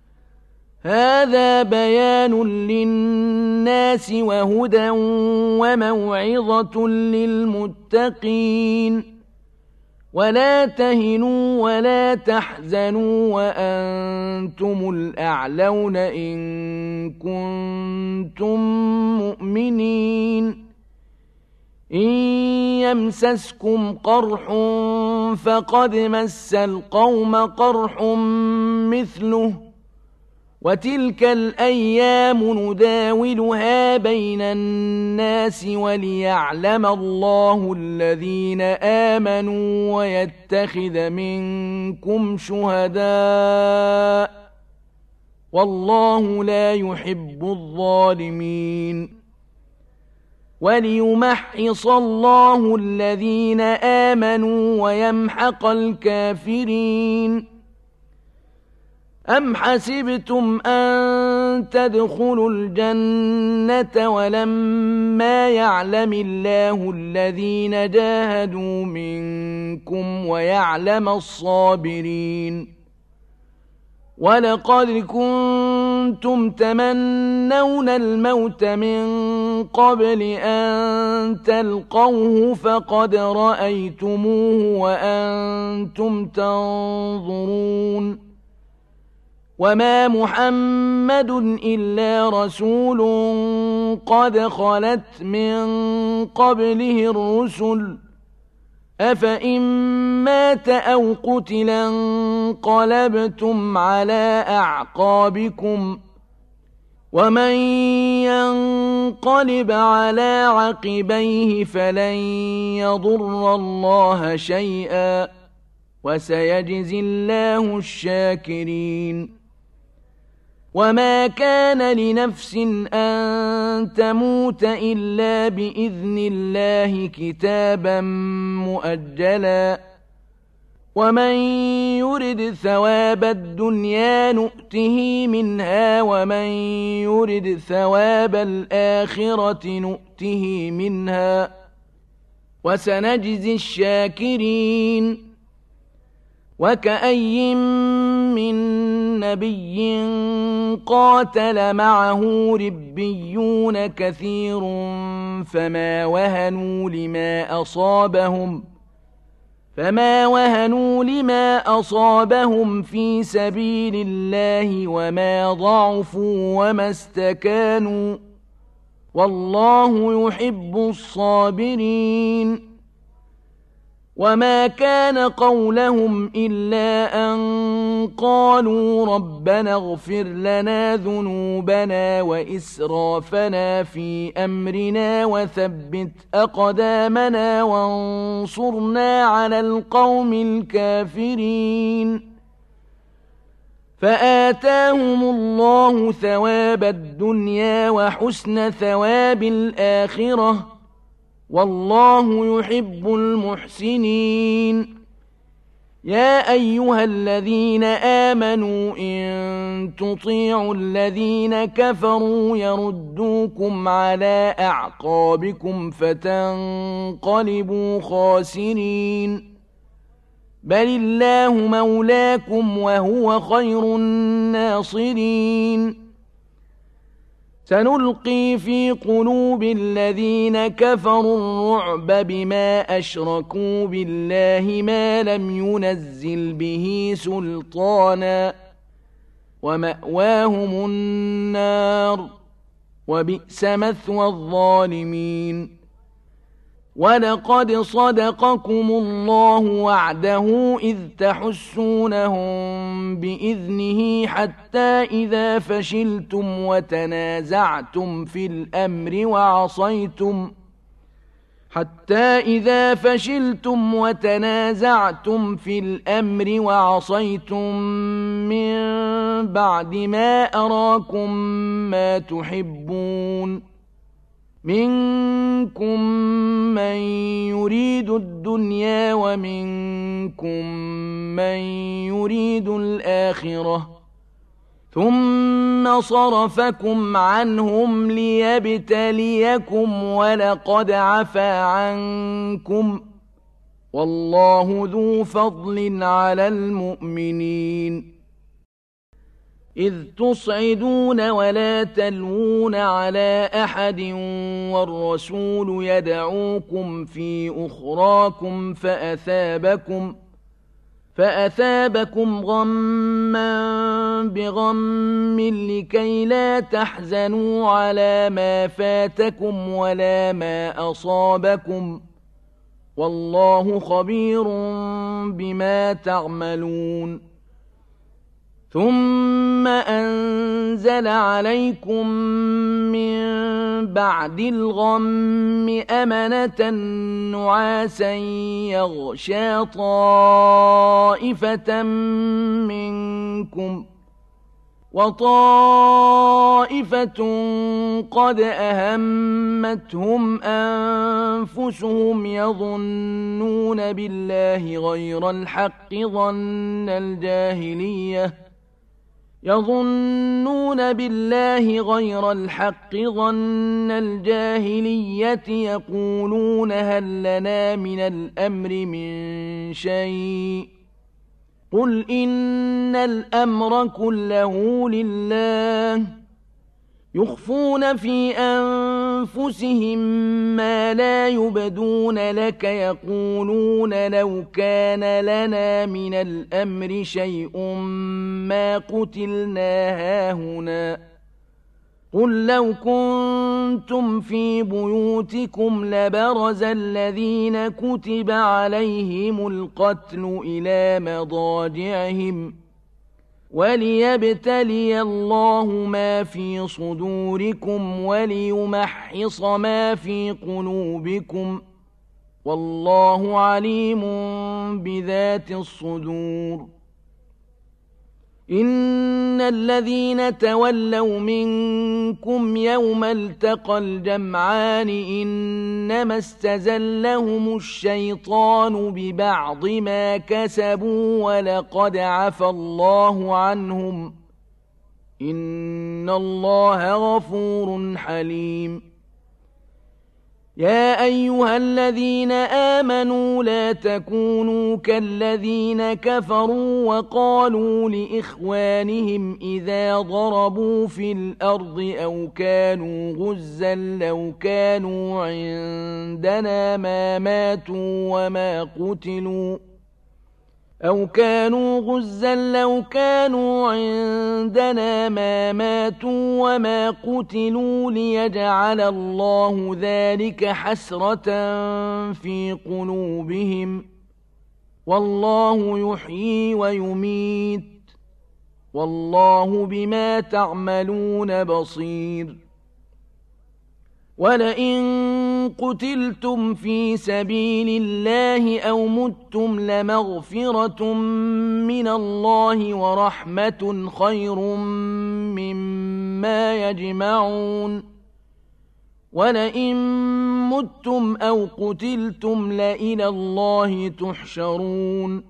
هذا بيان للناس وهدى وموعظة للمتقين ولا تهنوا ولا تحزنوا وأنتم الأعلون إن كنتم مؤمنين إن يمسسكم قرح فقد مس القوم قرح مثله وتلك الأيام نداولها بين الناس وليعلم الله الذين آمنوا ويتخذ منكم شهداء والله لا يحب الظالمين وليمحص الله الذين آمنوا ويمحق الكافرين. أم حسبتم أن تدخلوا الجنة ولما يعلم الله الذين جاهدوا منكم ويعلم الصابرين؟ ولقد كنتم تمنون الموت من قبل أن تلقوه فقد رأيتموه وأنتم تنظرون. وما محمد إلا رسول قد خلت من قبله الرسل أفإن مات أو قتل انقلبتم على أعقابكم ومن ينقلب على عقبيه فلن يضر الله شيئا وسيجزي الله الشاكرين. وما كان لنفس أن تموت إلا بإذن الله كتابا مؤجلا ومن يرد ثواب الدنيا نؤته منها ومن يرد ثواب الآخرة نؤته منها وسنجزي الشاكرين. وكأي من نبي قاتل معه ربيون كثير فما وهنوا لما أصابهم في سبيل الله وما ضعفوا وما استكانوا والله يحب الصابرين. وما كان قولهم إلا أن قالوا ربنا اغفر لنا ذنوبنا وإسرافنا في أمرنا وثبت أقدامنا وانصرنا على القوم الكافرين. فآتاهم الله ثواب الدنيا وحسن ثواب الآخرة والله يحب المحسنين. يا أيها الذين آمنوا إن تطيعوا الذين كفروا يردوكم على أعقابكم فتنقلبوا خاسرين. بل الله مولاكم وهو خير الناصرين. سنلقي في قلوب الذين كفروا الرعب بما أشركوا بالله ما لم ينزل به سلطانا ومأواهم النار وبئس مثوى الظالمين. ولقد صدقكم الله وعده إذ تحسونهم بإذنه حتى إذا فشلتم وتنازعتم في الأمر وعصيتم من بعد ما أراكم ما تحبون منكم من يريد الدنيا ومنكم من يريد الآخرة ثم صرفكم عنهم ليبتليكم ولقد عفا عنكم والله ذو فضل على المؤمنين. إذ تصعدون ولا تلوون على أحد والرسول يدعوكم في أخراكم فأثابكم غما بغم لكي لا تحزنوا على ما فاتكم ولا ما أصابكم والله خبير بما تعملون. ثم أنزل عليكم من بعد الغم أمنة نعاسا يغشى طائفة منكم وطائفة قد أهمتهم أنفسهم يظنون بالله غير الحق ظن الجاهلية يقولون هل لنا من الأمر من شيء قل إن الأمر كله لله يخفون في أنفسهم ما لا يبدون لك يقولون لو كان لنا من الأمر شيء ما قتلنا هاهنا قل لو كنتم في بيوتكم لبرز الذين كتب عليهم القتل إلى مضاجعهم وليبتلي الله ما في صدوركم وليمحص ما في قلوبكم والله عليم بذات الصدور إن الذين تولوا منكم يوم التقى الجمعان إنما استزلهم الشيطان ببعض ما كسبوا ولقد عفى الله عنهم إن الله غفور حليم يا أيها الذين آمنوا لا تكونوا كالذين كفروا وقالوا لإخوانهم إذا ضربوا في الأرض أو كانوا غزا لو كانوا عندنا ما ماتوا وما قتلوا ليجعل الله ذلك حسرة في قلوبهم والله يحيي ويميت والله بما تعملون بصير ولئن قتلتم في سبيل الله أو متم لمغفرة من الله ورحمة خير مما يجمعون ولئن متم أو قتلتم لإلى الله تحشرون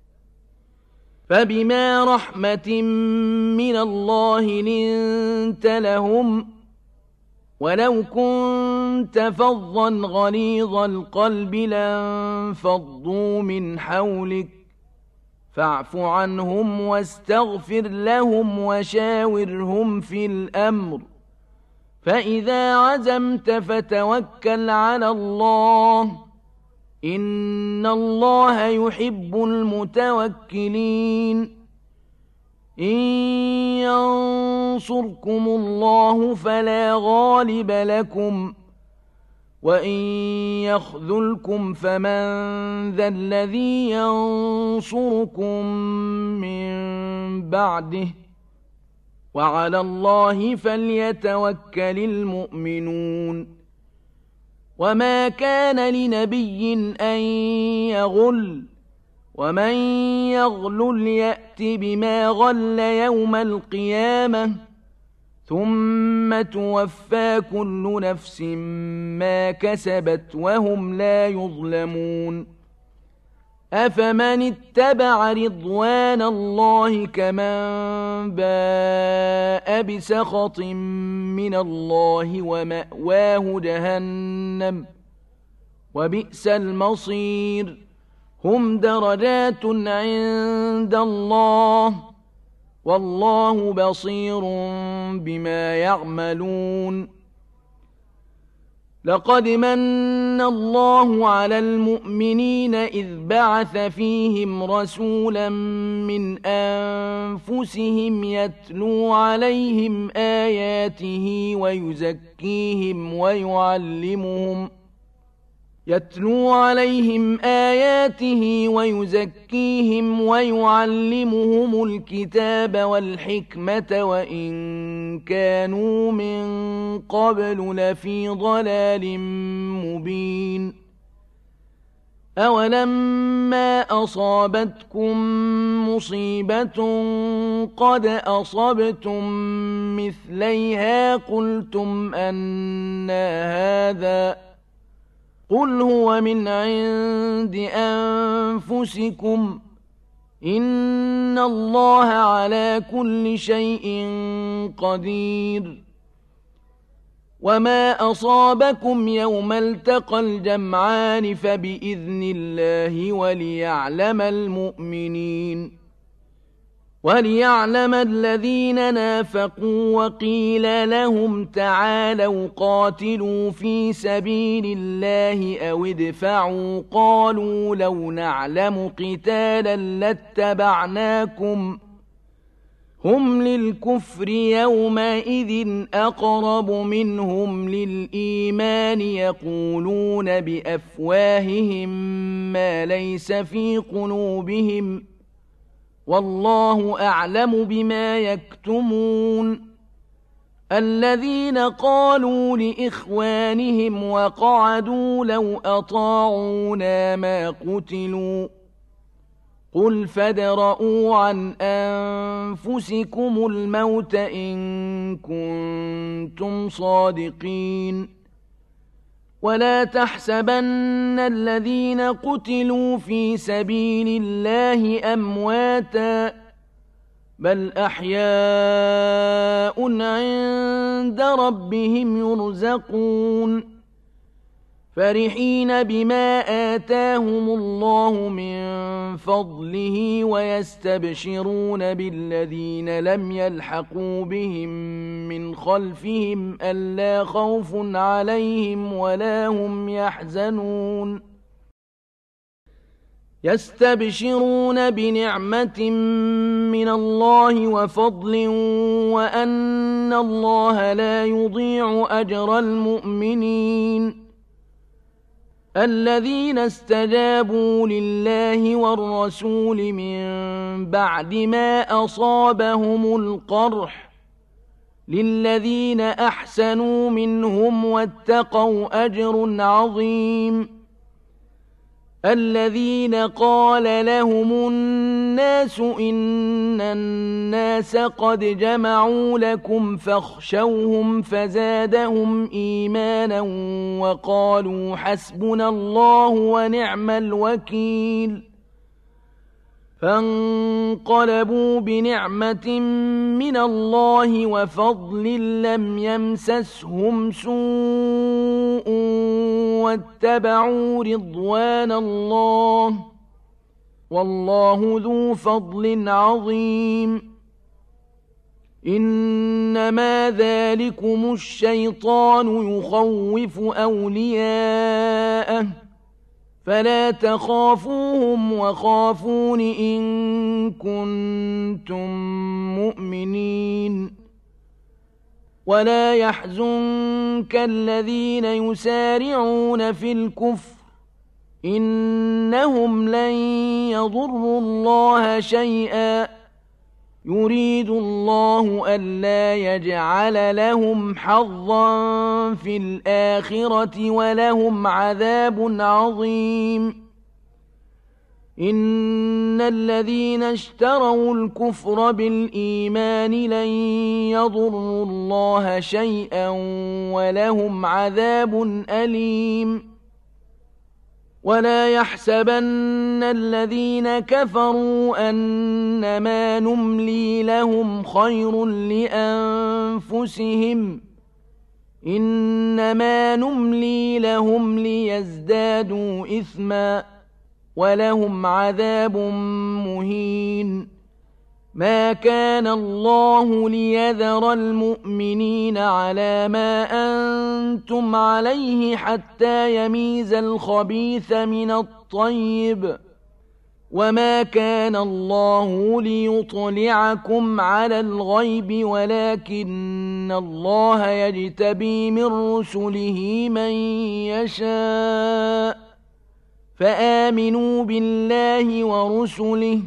فبما رحمة من الله لنت لهم ولو كنت فظا غليظ القلب لانفضوا من حولك فاعف عنهم واستغفر لهم وشاورهم في الأمر فإذا عزمت فتوكل على الله إن الله يحب المتوكلين إن ينصركم الله فلا غالب لكم وإن يخذلكم فمن ذا الذي ينصركم من بعده وعلى الله فليتوكل المؤمنون وما كان لنبي أن يغل ومن يغلل يأت بما غل يوم القيامة ثم توفى كل نفس ما كسبت وهم لا يظلمون أفمن اتبع رضوان الله كمن باء بسخط من الله ومأواه جهنم وبئس المصير هم درجات عند الله والله بصير بما يعملون لقد من الله على المؤمنين إذ بعث فيهم رسولا من أنفسهم يتلو عليهم آياته ويزكيهم ويعلمهم الكتاب والحكمة وإن كانوا من قبل لفي ضلال مبين أولما أصابتكم مصيبة قد أصبتم مثليها قلتم أنى هذا قل هو من عند أنفسكم إن الله على كل شيء قدير وما أصابكم يوم التقى الجمعان فبإذن الله وليعلم الذين نافقوا وقيل لهم تعالوا قاتلوا في سبيل الله أو ادفعوا قالوا لو نعلم قتالا لاتبعناكم هم للكفر يومئذ أقرب منهم للإيمان يقولون بأفواههم ما ليس في قلوبهم والله أعلم بما يكتمون الذين قالوا لإخوانهم وقعدوا لو أطاعونا ما قتلوا قل فادرءوا عن أنفسكم الموت إن كنتم صادقين ولا تحسبن الذين قتلوا في سبيل الله أمواتا بل أحياء عند ربهم يرزقون فرحين بما آتاهم الله من فضله ويستبشرون بالذين لم يلحقوا بهم من خلفهم ألا خوف عليهم ولا هم يحزنون يستبشرون بنعمة من الله وفضل وأن الله لا يضيع أجر المؤمنين الذين استجابوا لله والرسول من بعد ما أصابهم القرح للذين أحسنوا منهم واتقوا أجر عظيم الذين قال لهم الناس إن الناس قد جمعوا لكم فاخشوهم فزادهم إيمانا وقالوا حسبنا الله ونعم الوكيل فانقلبوا بنعمة من الله وفضل لم يمسسهم سوء واتبعوا رضوان الله والله ذو فضل عظيم إنما ذلكم الشيطان يخوف أولياءه فلا تخافوهم وخافون إن كنتم مؤمنين ولا يحزنك الذين يسارعون في الكفر إنهم لن يضروا الله شيئا يريد الله ألا يجعل لهم حظا في الآخرة ولهم عذاب عظيم إن الذين اشتروا الكفر بالإيمان لن يضروا الله شيئا ولهم عذاب أليم ولا يحسبن الذين كفروا أنما نملي لهم خير لأنفسهم إنما نملي لهم ليزدادوا إثما ولهم عذاب مهين ما كان الله ليذر المؤمنين على ما أنتم عليه حتى يميز الخبيث من الطيب وما كان الله ليطلعكم على الغيب ولكن الله يجتبي من رسله من يشاء فآمنوا بالله ورسله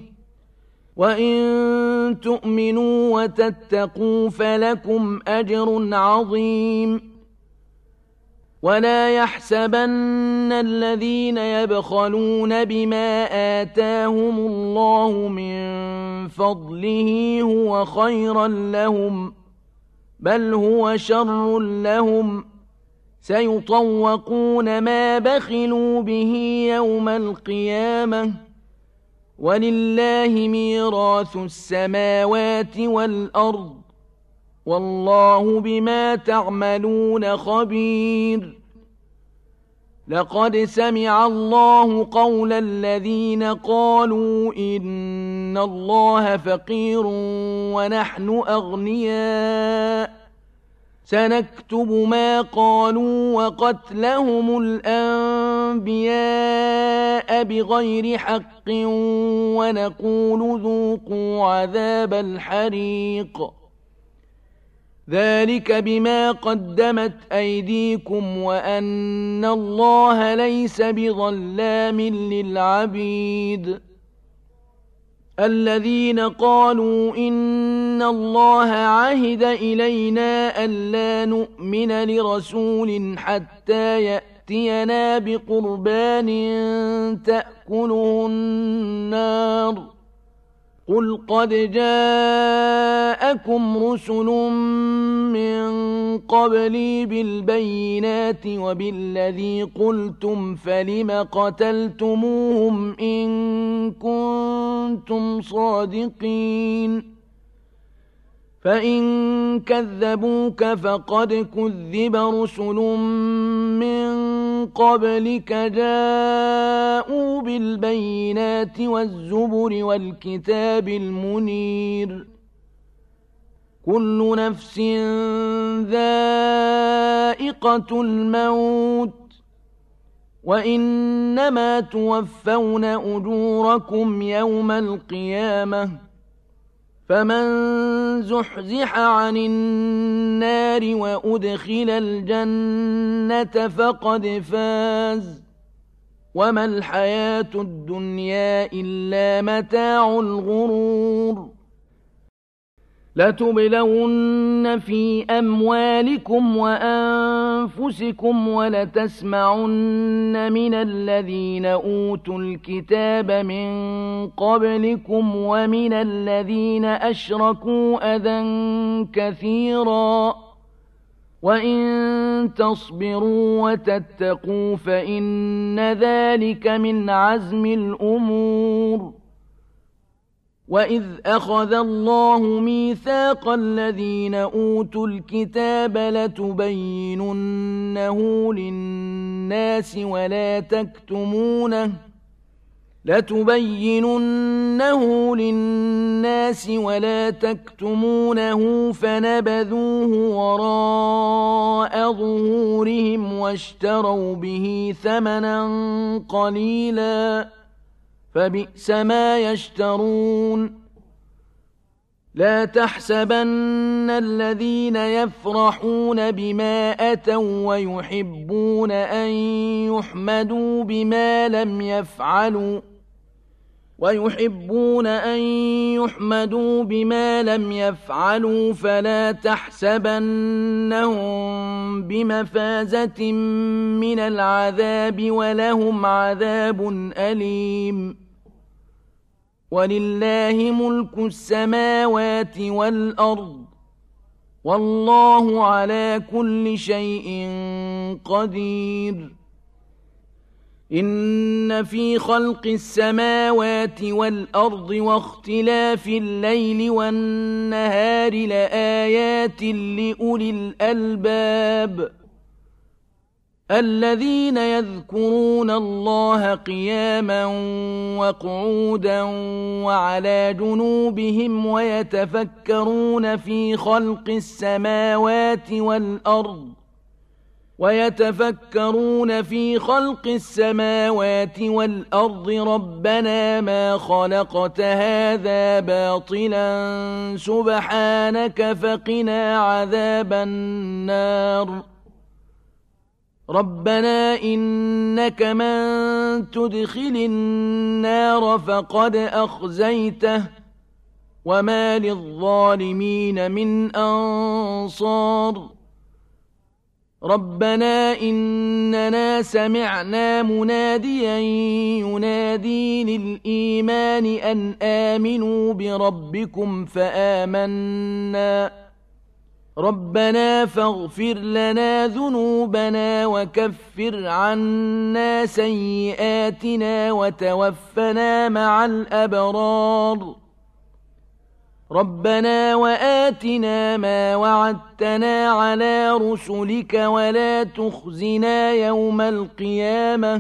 وإن تؤمنوا وتتقوا فلكم أجر عظيم ولا يحسبن الذين يبخلون بما آتاهم الله من فضله هو خيرا لهم، بل هو شر لهم، سيطوقون ما بخلوا به يوم القيامة، ولله ميراث السماوات والأرض، والله بما تعملون خبير. لقد سمع الله قول الذين قالوا إن الله فقير ونحن أغنياء، سنكتب ما قالوا وقتلهم الأنبياء بغير حق، ونقول ذوقوا عذاب الحريق، ذلك بما قدمت أيديكم وأن الله ليس بظلام للعبيد. الذين قالوا إن الله عهد إلينا ألا نؤمن لرسول حتى يأتينا بقربان تأكله النار، قل قد جاءكم رسل من قبلي بالبينات وبالذي قلتم، فلم قتلتموهم إن كنتم صادقين؟ فإن كذبوك فقد كذب رسل من قبلك جاءوا بالبينات والزبر والكتاب المنير. كل نفس ذائقة الموت، وإنما توفون أجوركم يوم القيامة، فمن زحزح عن النار وأدخل الجنة فقد فاز، وما الحياة الدنيا إلا متاع الغرور. لتبلون في أموالكم وأنفسكم ولتسمعن من الذين أوتوا الكتاب من قبلكم ومن الذين أشركوا أذى كثيرا، وإن تصبروا وتتقوا فإن ذلك من عزم الأمور. وإذ أخذ الله ميثاق الذين أوتوا الكتاب لتبيننه للناس ولا تكتمونه فنبذوه وراء ظهورهم واشتروا به ثمنا قليلا، فبئس ما يشترون. لا تحسبن الذين يفرحون بما أتوا ويحبون أن يحمدوا بما لم يفعلوا فلا تحسبنهم بمفازة من العذاب، ولهم عذاب أليم. ولله ملك السماوات والأرض، والله على كل شيء قدير. إن في خلق السماوات والأرض واختلاف الليل والنهار لآيات لأولي الألباب، الذين يذكرون الله قياما وقعودا وعلى جنوبهم ويتفكرون في خلق السماوات والأرض ربنا ما خلقت هذا باطلا سبحانك فقنا عذاب النار. ربنا إنك من تدخل النار فقد أخزيته، وما للظالمين من أنصار. ربنا إننا سمعنا مناديا ينادي للإيمان أن آمنوا بربكم فآمنا ربنا فاغفر لنا ذنوبنا وكفر عنا سيئاتنا وتوفنا مع الأبرار ربنا وآتنا ما وعدتنا على رسلك ولا تخزنا يوم القيامة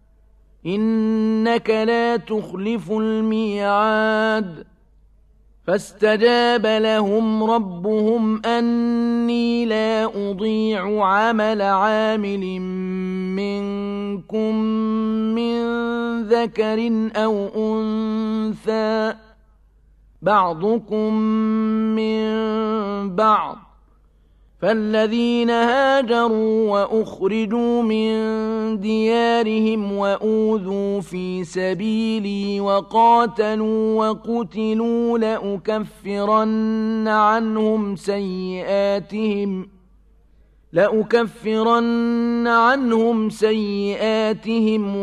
إنك لا تخلف الميعاد فاستجاب لهم ربهم أني لا أضيع عمل عامل منكم من ذكر أو أنثى بعضكم من بعض فالذين هاجروا وأخرجوا من ديارهم وأوذوا في سبيلي وقاتلوا وقتلوا لأكفرن عنهم سيئاتهم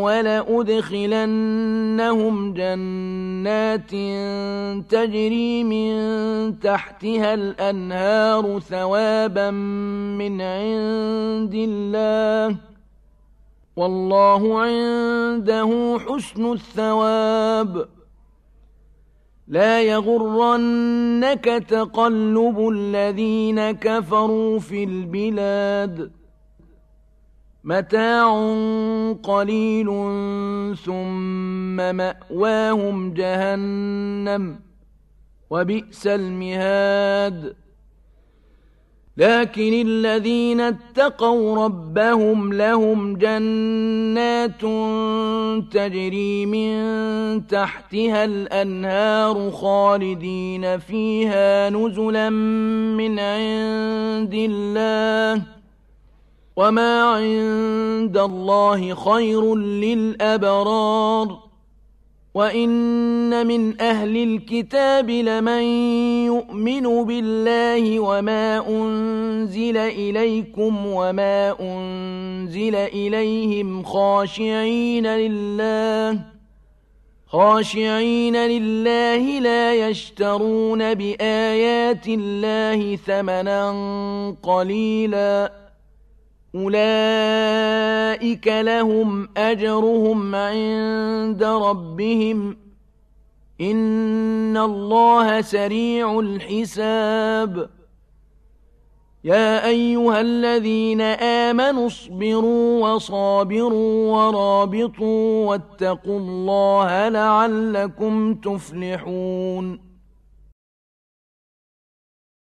ولأدخلنهم جنات تجري من تحتها الأنهار ثوابا من عند الله والله عنده حسن الثواب لا يغرنك تقلب الذين كفروا في البلاد متاع قليل ثم مأواهم جهنم وبئس المهاد لكن الذين اتقوا ربهم لهم جنات تجري من تحتها الأنهار خالدين فيها نزلا من عند الله وما عند الله خير للأبرار وإن من أهل الكتاب لمن يؤمن بالله وما أنزل إليكم وما أنزل إليهم خاشعين لله لا يشترون بآيات الله ثمنا قليلا أولئك لهم أجرهم عند ربهم إن الله سريع الحساب يا أيها الذين آمنوا اصبروا وصابروا ورابطوا واتقوا الله لعلكم تفلحون